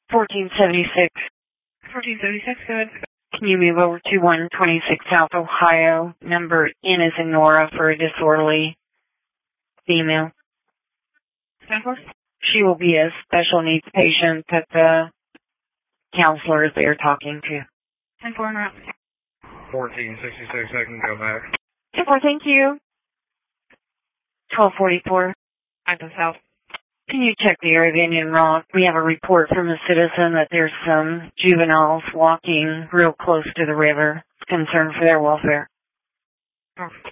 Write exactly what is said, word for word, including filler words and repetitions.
fourteen seventy-six. fourteen seventy-six, go ahead. Can you move over to one twenty-six South Ohio? Number N is in Nora for a disorderly female. ten four? She will be a special needs patient that the counselor is there talking to. ten four, en route. fourteen sixty-six, I can go back. ten four, thank you. twelve forty-four. I'm to south. Can you check the area of Indian Rock? We have a report from a citizen that there's some juveniles walking real close to the river. Concern for their welfare. Oh.